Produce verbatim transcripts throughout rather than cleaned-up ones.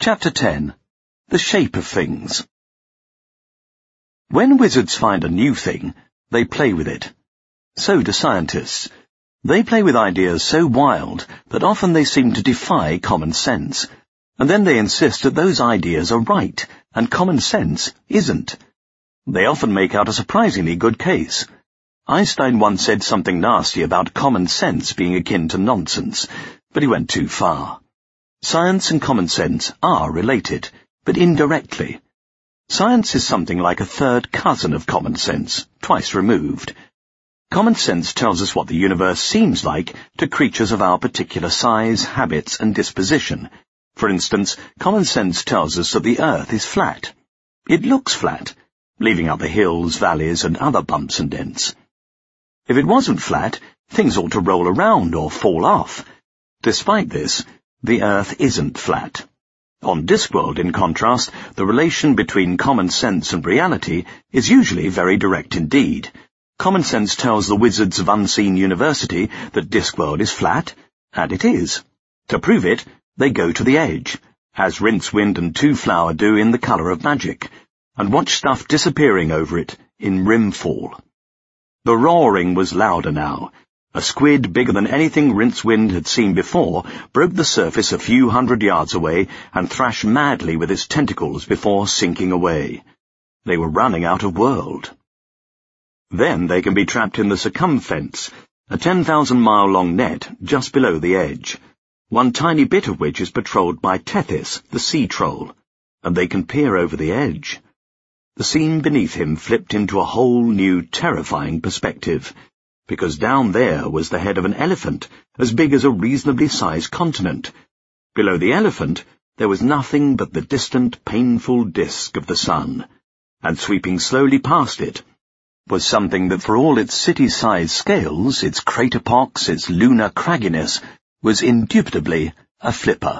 Chapter ten. The Shape of Things. When wizards find a new thing, they play with it. So do scientists. They play with ideas so wild that often they seem to defy common sense, and then they insist that those ideas are right, and common sense isn't. They often make out a surprisingly good case. Einstein once said something nasty about common sense being akin to nonsense, but he went too far. Science and common sense are related, but indirectly. Science is something like a third cousin of common sense, twice removed. Common sense tells us what the universe seems like to creatures of our particular size, habits, and disposition. For instance, common sense tells us that the Earth is flat. It looks flat, leaving out the hills, valleys, and other bumps and dents. If it wasn't flat, things ought to roll around or fall off. Despite this, the Earth isn't flat. On Discworld, in contrast, the relation between common sense and reality is usually very direct indeed. Common sense tells the wizards of Unseen University that Discworld is flat, and it is. To prove it, they go to the edge, as Rincewind and Twoflower do in The Colour of Magic, and watch stuff disappearing over it in Rimfall. The roaring was louder now. A squid bigger than anything Rincewind had seen before broke the surface a few hundred yards away and thrashed madly with its tentacles before sinking away. They were running out of world. Then they can be trapped in the circumfence, a ten thousand mile long net just below the edge, one tiny bit of which is patrolled by Tethys, the sea troll, and they can peer over the edge. The scene beneath him flipped into a whole new terrifying perspective, because down there was the head of an elephant, as big as a reasonably sized continent. Below the elephant, there was nothing but the distant, painful disk of the sun, and sweeping slowly past it was something that, for all its city-sized scales, its crater pox, its lunar cragginess, was indubitably a flipper.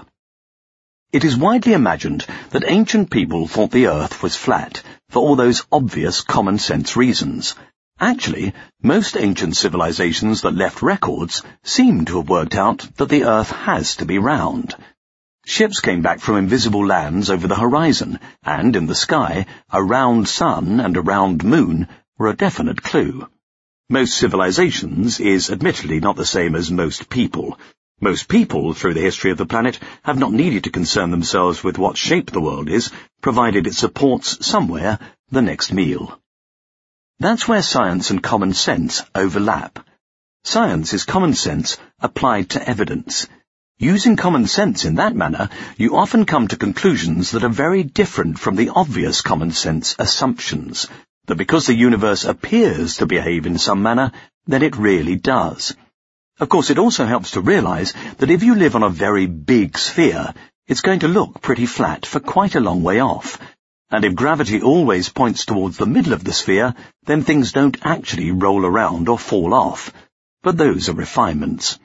It is widely imagined that ancient people thought the Earth was flat, for all those obvious common-sense reasons. Actually, most ancient civilizations that left records seem to have worked out that the Earth has to be round. Ships came back from invisible lands over the horizon, and in the sky, a round sun and a round moon were a definite clue. Most civilizations is admittedly not the same as most people. Most people, through the history of the planet, have not needed to concern themselves with what shape the world is, provided it supports, somewhere, the next meal. That's where science and common sense overlap. Science is common sense applied to evidence. Using common sense in that manner, you often come to conclusions that are very different from the obvious common sense assumptions, that because the universe appears to behave in some manner, then it really does. Of course, it also helps to realize that if you live on a very big sphere, it's going to look pretty flat for quite a long way off. And if gravity always points towards the middle of the sphere, then things don't actually roll around or fall off. But those are refinements.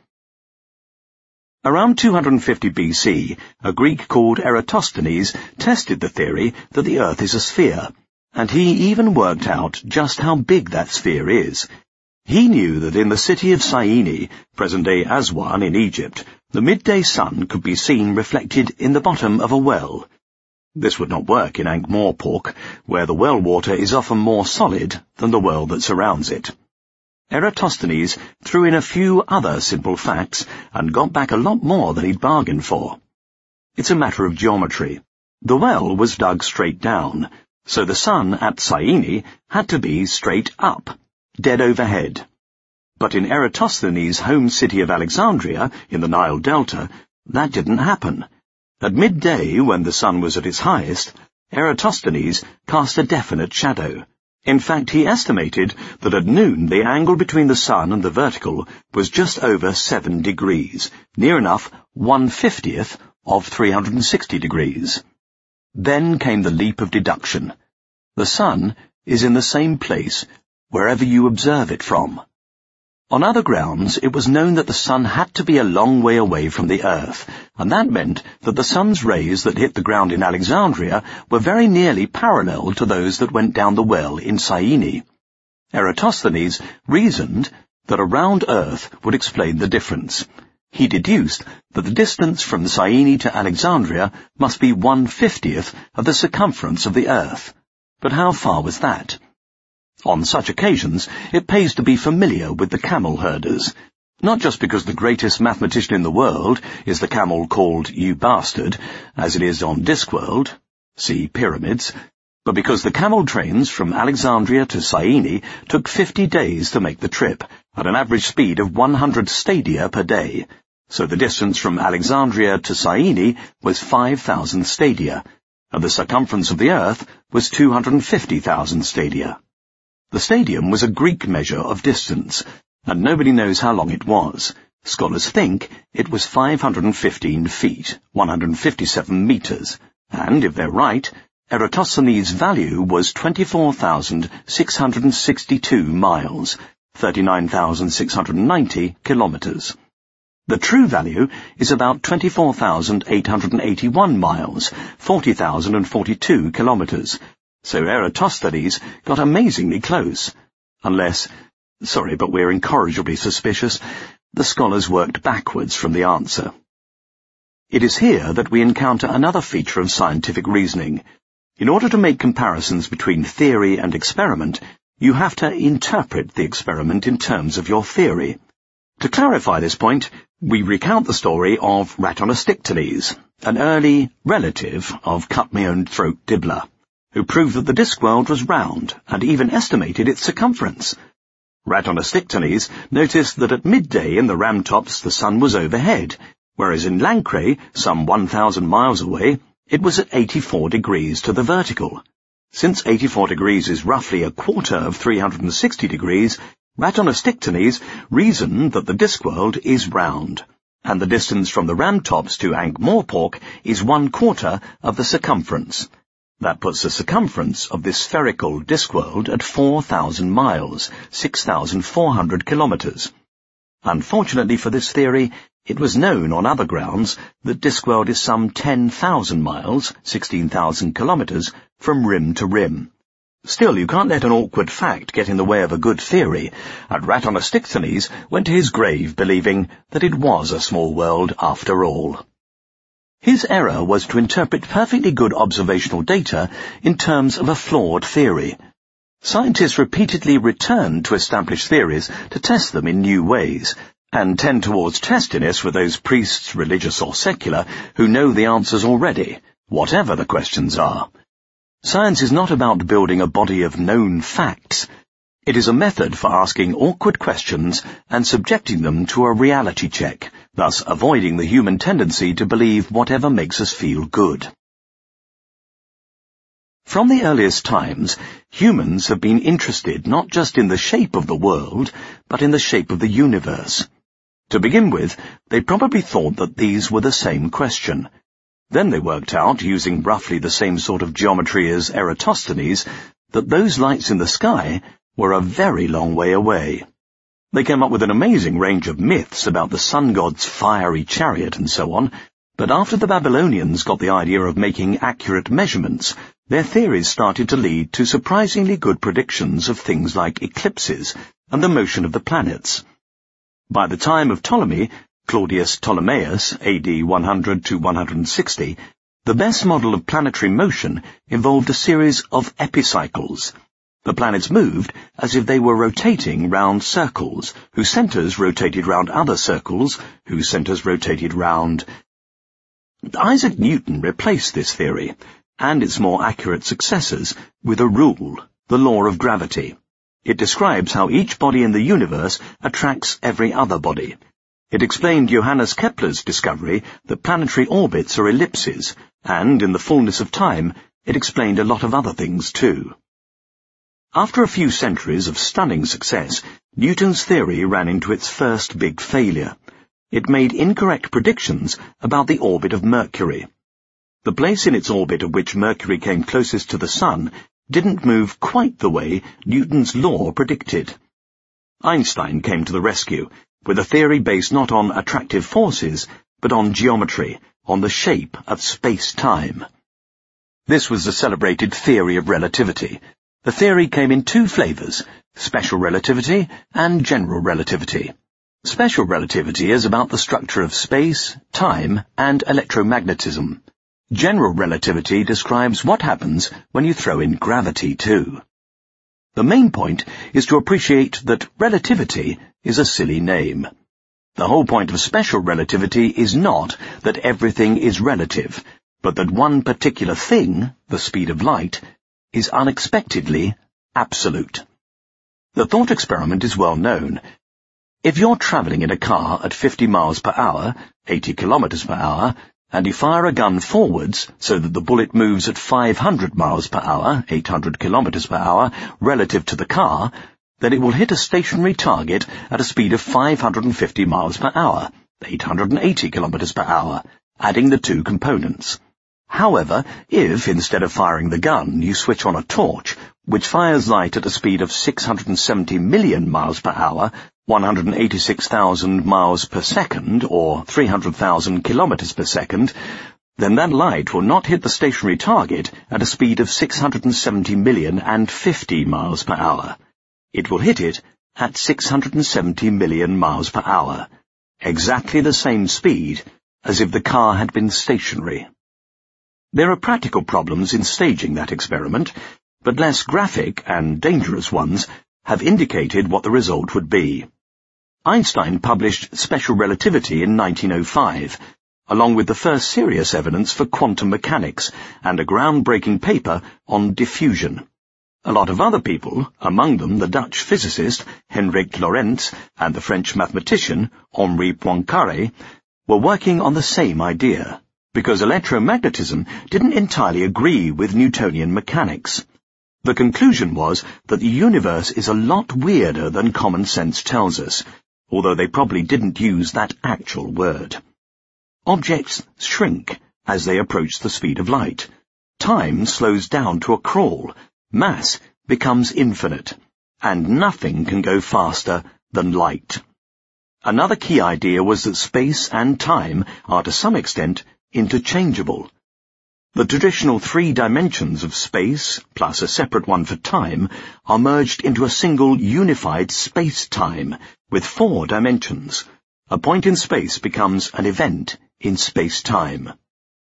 Around two hundred fifty B C, a Greek called Eratosthenes tested the theory that the Earth is a sphere, and he even worked out just how big that sphere is. He knew that in the city of Syene, present-day Aswan in Egypt, the midday sun could be seen reflected in the bottom of a well. This would not work in Ankh-Morpork, where the well water is often more solid than the world that surrounds it. Eratosthenes threw in a few other simple facts and got back a lot more than he'd bargained for. It's a matter of geometry. The well was dug straight down, so the sun at Syene had to be straight up, dead overhead. But in Eratosthenes' home city of Alexandria, in the Nile Delta, that didn't happen. At midday, when the sun was at its highest, Eratosthenes cast a definite shadow. In fact, he estimated that at noon the angle between the sun and the vertical was just over seven degrees, near enough one-fiftieth of three hundred sixty degrees. Then came the leap of deduction. The sun is in the same place wherever you observe it from. On other grounds, it was known that the sun had to be a long way away from the Earth, and that meant that the sun's rays that hit the ground in Alexandria were very nearly parallel to those that went down the well in Syene. Eratosthenes reasoned that a round Earth would explain the difference. he deduced that the distance from Syene to Alexandria must be one-fiftieth of the circumference of the Earth. But how far was that? On such occasions, it pays to be familiar with the camel herders, not just because the greatest mathematician in the world is the camel called You Bastard, as it is on Discworld, see Pyramids, but because the camel trains from Alexandria to Syene took fifty days to make the trip, at an average speed of one hundred stadia per day, so the distance from Alexandria to Syene was five thousand stadia, and the circumference of the Earth was two hundred fifty thousand stadia. The stadium was a Greek measure of distance, and nobody knows how long it was. Scholars think it was five hundred fifteen feet, one hundred fifty-seven meters, and, if they're right, Eratosthenes' value was twenty-four thousand six hundred sixty-two miles, thirty-nine thousand six hundred ninety kilometers. The true value is about twenty-four thousand eight hundred eighty-one miles, forty thousand forty-two kilometers. So Eratosthenes got amazingly close. Unless, sorry, but we're incorrigibly suspicious, the scholars worked backwards from the answer. It is here that we encounter another feature of scientific reasoning. In order to make comparisons between theory and experiment, you have to interpret the experiment in terms of your theory. To clarify this point, we recount the story of Ratonostictenes, an early relative of cut-me-own-throat Dibbler, who proved that the Discworld was round and even estimated its circumference. Ratonostictenes noticed that at midday in the Ramtops the sun was overhead, whereas in Lancre, some one thousand miles away, it was at eighty-four degrees to the vertical. Since eighty-four degrees is roughly a quarter of three hundred sixty degrees, Ratonostictenes reasoned that the Discworld is round, and the distance from the Ramtops to Ankh-Morpork is one quarter of the circumference. That puts the circumference of this spherical Discworld at four thousand miles, six thousand four hundred kilometers. Unfortunately for this theory, it was known on other grounds that Discworld is some ten thousand miles, sixteen thousand kilometers, from rim to rim. Still, you can't let an awkward fact get in the way of a good theory, and Ratonostictenes went to his grave believing that it was a small world after all. His error was to interpret perfectly good observational data in terms of a flawed theory. Scientists repeatedly return to established theories to test them in new ways, and tend towards testiness with those priests, religious or secular, who know the answers already, whatever the questions are. Science is not about building a body of known facts. It is a method for asking awkward questions and subjecting them to a reality check, thus avoiding the human tendency to believe whatever makes us feel good. From the earliest times, humans have been interested not just in the shape of the world, but in the shape of the universe. To begin with, they probably thought that these were the same question. Then they worked out, using roughly the same sort of geometry as Eratosthenes, that those lights in the sky were a very long way away. They came up with an amazing range of myths about the sun god's fiery chariot and so on, but after the Babylonians got the idea of making accurate measurements, their theories started to lead to surprisingly good predictions of things like eclipses and the motion of the planets. By the time of Ptolemy, Claudius Ptolemaeus, A D one hundred to one hundred sixty, the best model of planetary motion involved a series of epicycles. The planets moved as if they were rotating round circles, whose centres rotated round other circles, whose centres rotated round... Isaac Newton replaced this theory, and its more accurate successors, with a rule, the law of gravity. It describes how each body in the universe attracts every other body. It explained Johannes Kepler's discovery that planetary orbits are ellipses, and, in the fullness of time, it explained a lot of other things too. After a few centuries of stunning success, Newton's theory ran into its first big failure. It made incorrect predictions about the orbit of Mercury. The place in its orbit at which Mercury came closest to the Sun didn't move quite the way Newton's law predicted. Einstein came to the rescue, with a theory based not on attractive forces, but on geometry, on the shape of space-time. This was the celebrated theory of relativity. The theory came in two flavours, special relativity and general relativity. Special relativity is about the structure of space, time, and electromagnetism. General relativity describes what happens when you throw in gravity too. The main point is to appreciate that relativity is a silly name. The whole point of special relativity is not that everything is relative, but that one particular thing, the speed of light, is unexpectedly absolute. The thought experiment is well known. If you're travelling in a car at fifty miles per hour, eighty kilometers per hour, and you fire a gun forwards so that the bullet moves at five hundred miles per hour, eight hundred kilometers per hour, relative to the car, then it will hit a stationary target at a speed of five hundred fifty miles per hour, eight hundred eighty kilometers per hour, adding the two components. However, if, instead of firing the gun, you switch on a torch, which fires light at a speed of six hundred seventy million miles per hour, one hundred eighty-six thousand miles per second, or three hundred thousand kilometers per second, then that light will not hit the stationary target at a speed of six hundred seventy million and fifty miles per hour. It will hit it at six hundred seventy million miles per hour, exactly the same speed as if the car had been stationary. There are practical problems in staging that experiment, but less graphic and dangerous ones have indicated what the result would be. Einstein published Special Relativity in nineteen oh five, along with the first serious evidence for quantum mechanics and a groundbreaking paper on diffusion. A lot of other people, among them the Dutch physicist Hendrik Lorentz and the French mathematician Henri Poincaré, were working on the same idea, because electromagnetism didn't entirely agree with Newtonian mechanics. The conclusion was that the universe is a lot weirder than common sense tells us, although they probably didn't use that actual word. Objects shrink as they approach the speed of light. Time slows down to a crawl. Mass becomes infinite, and nothing can go faster than light. Another key idea was that space and time are to some extent interchangeable. The traditional three dimensions of space, plus a separate one for time, are merged into a single unified space-time with four dimensions. A point in space becomes an event in space-time.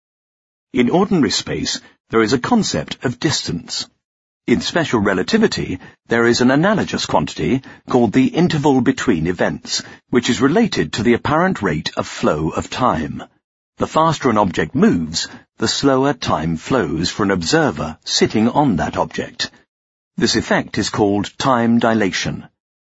In ordinary space, there is a concept of distance. In special relativity, there is an analogous quantity called the interval between events, which is related to the apparent rate of flow of time. The faster an object moves, the slower time flows for an observer sitting on that object. This effect is called time dilation.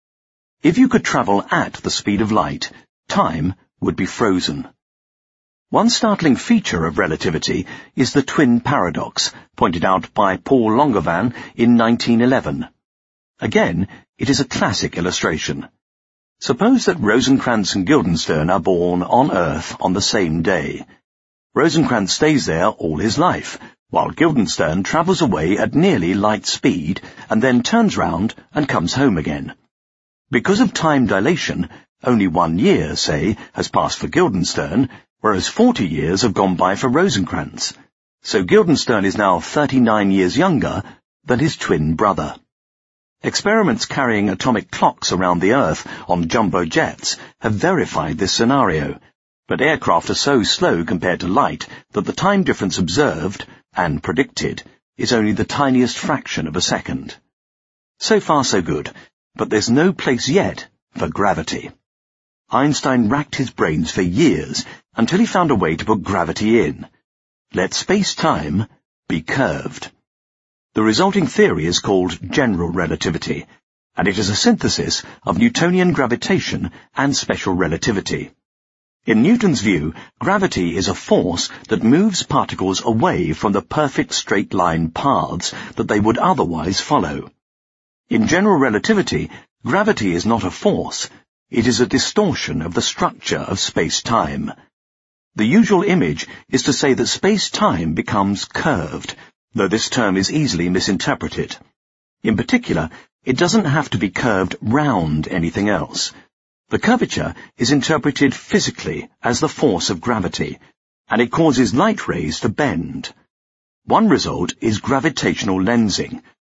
If you could travel at the speed of light, time would be frozen. One startling feature of relativity is the twin paradox, pointed out by Paul Langevin in nineteen eleven. Again, it is a classic illustration. Suppose that Rosencrantz and Guildenstern are born on Earth on the same day. Rosencrantz stays there all his life, while Guildenstern travels away at nearly light speed and then turns round and comes home again. Because of time dilation, only one year, say, has passed for Guildenstern, whereas forty years have gone by for Rosencrantz. So Guildenstern is now thirty-nine years younger than his twin brother. Experiments carrying atomic clocks around the Earth on jumbo jets have verified this scenario, but aircraft are so slow compared to light that the time difference observed, and predicted, is only the tiniest fraction of a second. So far so good, but there's no place yet for gravity. Einstein racked his brains for years until he found a way to put gravity in. Let space-time be curved. The resulting theory is called general relativity, and it is a synthesis of Newtonian gravitation and special relativity. In Newton's view, gravity is a force that moves particles away from the perfect straight-line paths that they would otherwise follow. In general relativity, gravity is not a force, it is a distortion of the structure of space-time. The usual image is to say that space-time becomes curved, though this term is easily misinterpreted. In particular, it doesn't have to be curved round anything else. The curvature is interpreted physically as the force of gravity, and it causes light rays to bend. One result is gravitational lensing,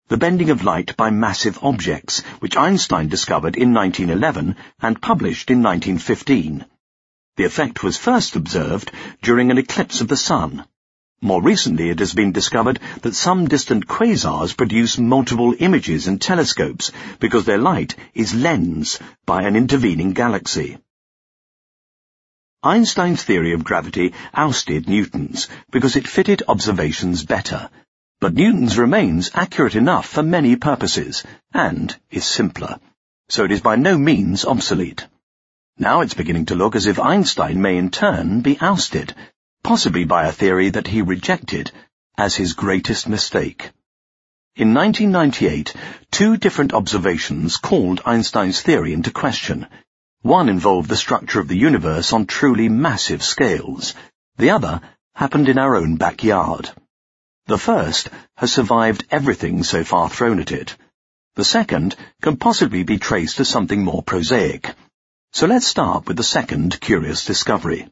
the bending of light by massive objects, which Einstein discovered in nineteen eleven and published in nineteen fifteen. The effect was first observed during an eclipse of the Sun. More recently, it has been discovered that some distant quasars produce multiple images in telescopes because their light is lensed by an intervening galaxy. Einstein's theory of gravity ousted Newton's because it fitted observations better, but Newton's remains accurate enough for many purposes and is simpler, so it is by no means obsolete. Now it's beginning to look as if Einstein may in turn be ousted, possibly by a theory that he rejected as his greatest mistake. In nineteen ninety-eight, two different observations called Einstein's theory into question. One involved the structure of the universe on truly massive scales. The other happened in our own backyard. The first has survived everything so far thrown at it. The second can possibly be traced to something more prosaic. So let's start with the second curious discovery.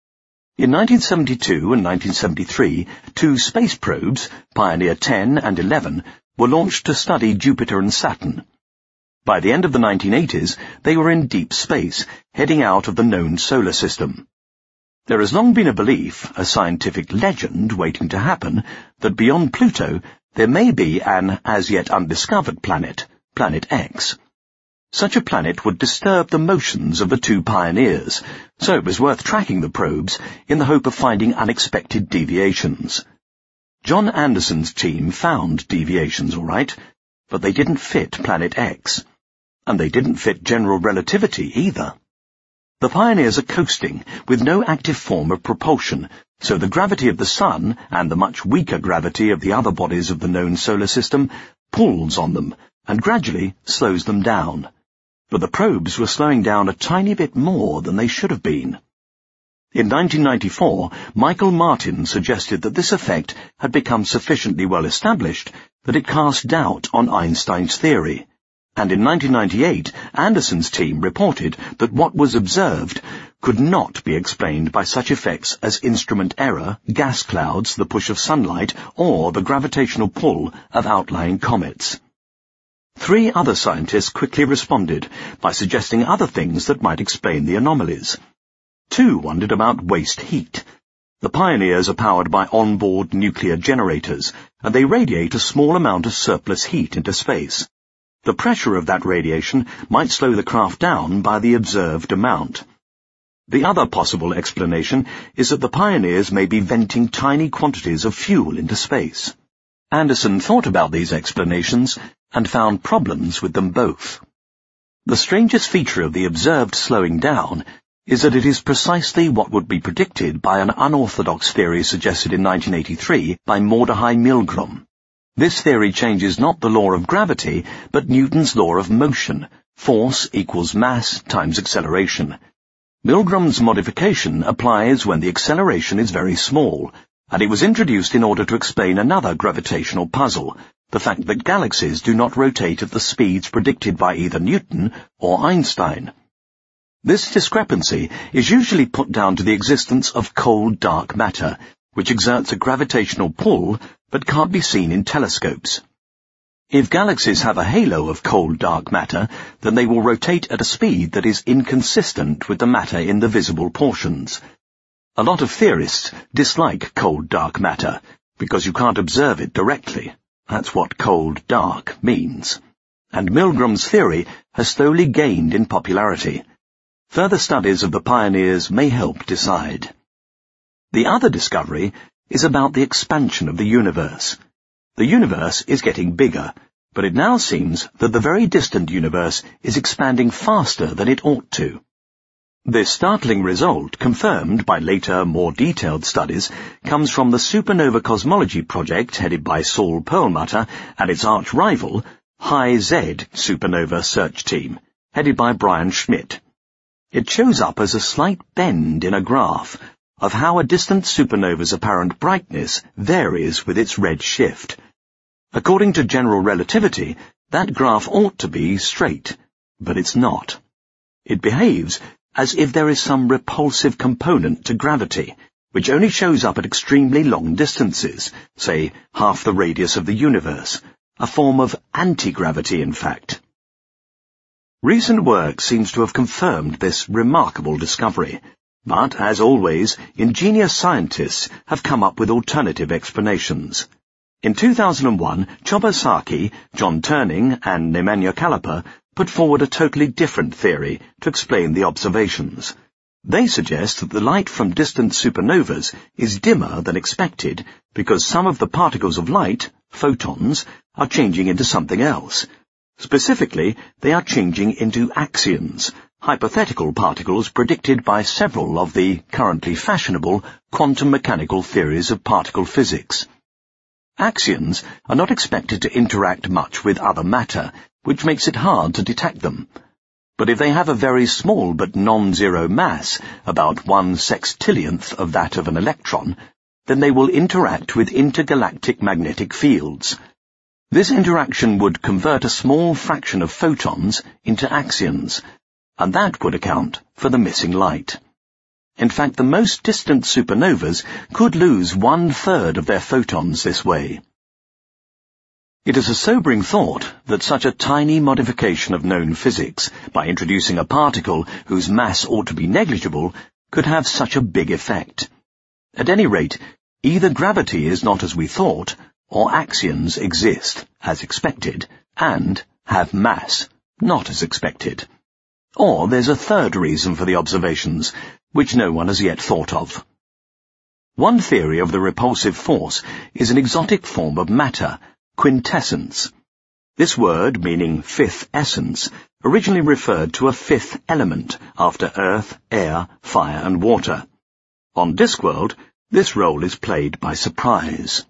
In nineteen seventy-two and nineteen seventy-three, two space probes, Pioneer ten and eleven, were launched to study Jupiter and Saturn. By the end of the nineteen eighties, they were in deep space, heading out of the known solar system. There has long been a belief, a scientific legend waiting to happen, that beyond Pluto there may be an as-yet undiscovered planet, Planet X. Such a planet would disturb the motions of the two pioneers, so it was worth tracking the probes in the hope of finding unexpected deviations. John Anderson's team found deviations, all right, but they didn't fit Planet X, and they didn't fit general relativity either. The pioneers are coasting, with no active form of propulsion, so the gravity of the Sun, and the much weaker gravity of the other bodies of the known solar system, pulls on them, and gradually slows them down. But the probes were slowing down a tiny bit more than they should have been. In nineteen ninety-four, Michael Martin suggested that this effect had become sufficiently well established that it cast doubt on Einstein's theory, and in nineteen ninety-eight, Anderson's team reported that what was observed could not be explained by such effects as instrument error, gas clouds, the push of sunlight, or the gravitational pull of outlying comets. Three other scientists quickly responded by suggesting other things that might explain the anomalies. Two wondered about waste heat. The Pioneers are powered by onboard nuclear generators, and they radiate a small amount of surplus heat into space. The pressure of that radiation might slow the craft down by the observed amount. The other possible explanation is that the Pioneers may be venting tiny quantities of fuel into space. Anderson thought about these explanations and found problems with them both. The strangest feature of the observed slowing down is that it is precisely what would be predicted by an unorthodox theory suggested in nineteen eighty-three by Mordechai Milgrom. This theory changes not the law of gravity, but Newton's law of motion, force equals mass times acceleration. Milgrom's modification applies when the acceleration is very small, and it was introduced in order to explain another gravitational puzzle, the fact that galaxies do not rotate at the speeds predicted by either Newton or Einstein. This discrepancy is usually put down to the existence of cold dark matter, which exerts a gravitational pull but can't be seen in telescopes. If galaxies have a halo of cold dark matter, then they will rotate at a speed that is inconsistent with the matter in the visible portions. A lot of theorists dislike cold dark matter, because you can't observe it directly. That's what cold dark means. And Milgrom's theory has slowly gained in popularity. Further studies of the Pioneers may help decide. The other discovery is about the expansion of the universe. The universe is getting bigger, but it now seems that the very distant universe is expanding faster than it ought to. This startling result, confirmed by later, more detailed studies, comes from the Supernova Cosmology Project headed by Saul Perlmutter and its arch-rival, High-Z Supernova Search Team, headed by Brian Schmidt. It shows up as a slight bend in a graph of how a distant supernova's apparent brightness varies with its red shift. According to general relativity, that graph ought to be straight, but it's not. It behaves as if there is some repulsive component to gravity, which only shows up at extremely long distances, say half the radius of the universe, a form of anti-gravity in fact. Recent work seems to have confirmed this remarkable discovery, but, as always, ingenious scientists have come up with alternative explanations. In two thousand one, Choba Saki, John Turning, and Nemanja Kallapa put forward a totally different theory to explain the observations. They suggest that the light from distant supernovas is dimmer than expected because some of the particles of light, photons, are changing into something else. Specifically, they are changing into axions, hypothetical particles predicted by several of the currently fashionable quantum mechanical theories of particle physics. Axions are not expected to interact much with other matter, which makes it hard to detect them. But if they have a very small but non-zero mass, about one sextillionth of that of an electron, then they will interact with intergalactic magnetic fields. This interaction would convert a small fraction of photons into axions, and that would account for the missing light. In fact, the most distant supernovas could lose one-third of their photons this way. It is a sobering thought that such a tiny modification of known physics, by introducing a particle whose mass ought to be negligible, could have such a big effect. At any rate, either gravity is not as we thought, or axions exist, as expected, and have mass, not as expected. Or there's a third reason for the observations, which no one has yet thought of. One theory of the repulsive force is an exotic form of matter, quintessence. This word, meaning fifth essence, originally referred to a fifth element after earth, air, fire and water. On Discworld, this role is played by surprise.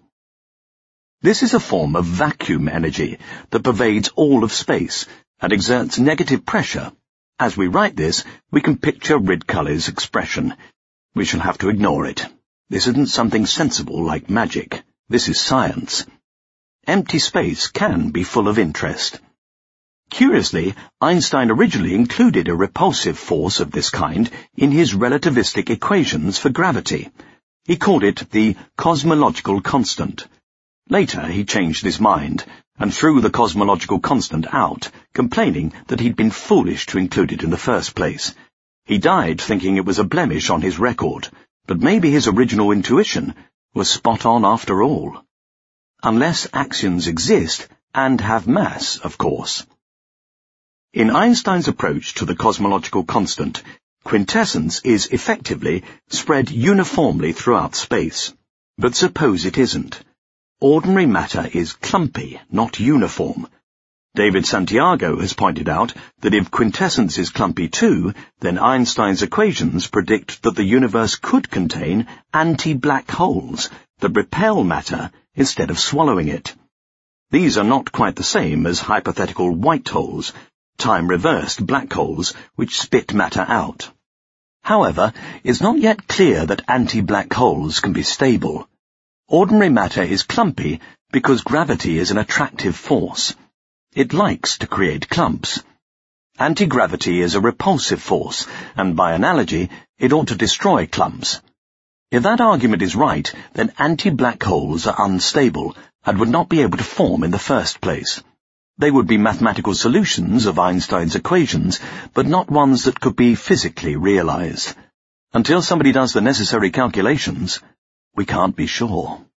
This is a form of vacuum energy that pervades all of space and exerts negative pressure. As we write this, we can picture Ridcully's expression. We shall have to ignore it. This isn't something sensible like magic. This is science. Empty space can be full of interest. Curiously, Einstein originally included a repulsive force of this kind in his relativistic equations for gravity. He called it the cosmological constant. Later he changed his mind and threw the cosmological constant out, complaining that he'd been foolish to include it in the first place. He died thinking it was a blemish on his record, but maybe his original intuition was spot on after all. Unless axions exist, and have mass, of course. In Einstein's approach to the cosmological constant, quintessence is effectively spread uniformly throughout space. But suppose it isn't. Ordinary matter is clumpy, not uniform. David Santiago has pointed out that if quintessence is clumpy too, then Einstein's equations predict that the universe could contain anti-black holes that repel matter instead of swallowing it. These are not quite the same as hypothetical white holes, time-reversed black holes which spit matter out. However, it's not yet clear that anti-black holes can be stable. Ordinary matter is clumpy because gravity is an attractive force. It likes to create clumps. Anti-gravity is a repulsive force, and by analogy, it ought to destroy clumps. If that argument is right, then anti-black holes are unstable and would not be able to form in the first place. They would be mathematical solutions of Einstein's equations, but not ones that could be physically realized. Until somebody does the necessary calculations, we can't be sure.